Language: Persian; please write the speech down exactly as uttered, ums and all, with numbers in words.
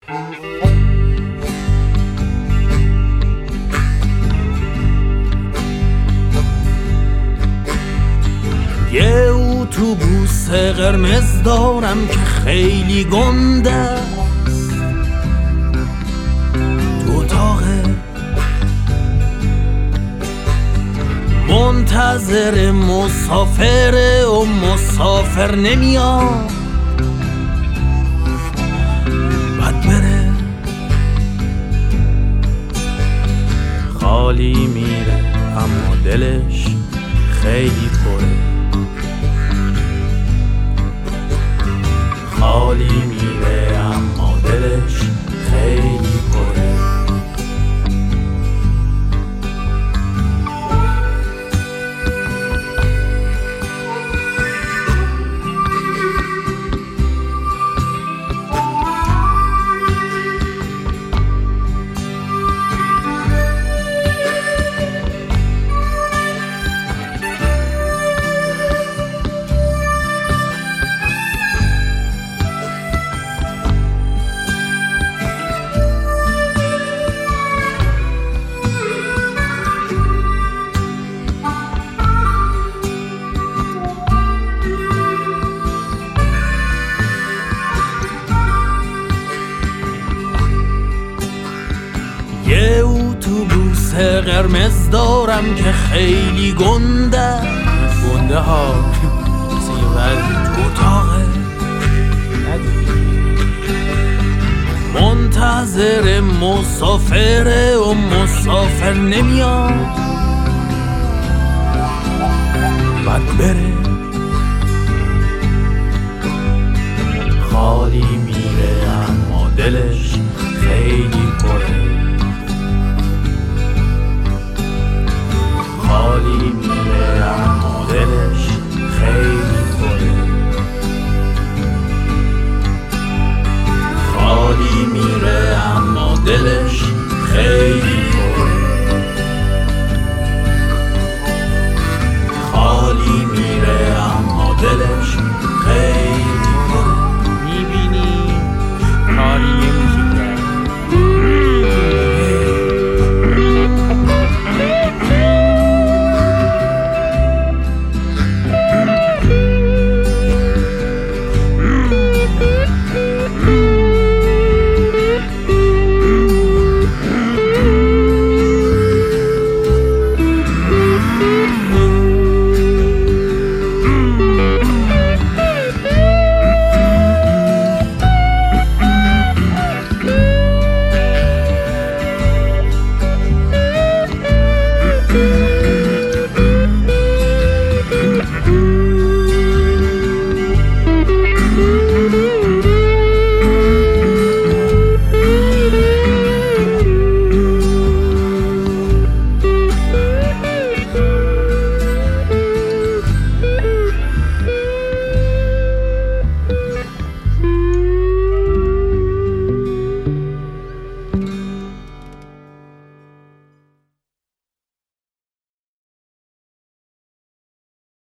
یه اتوبوس قرمز دارم که خیلی گنده است، تو اتاقه منتظر مسافره و مسافر نمیاد، بعد بره خالی میره اما دلش خیلی پره، خالی میره اما دلش خیلی پره. یه اتوبوس قرمز دارم که خیلی گنده گنده ها تو اتاقه منتظر مسافره و مسافر نمیاد، بعد بره خالی میره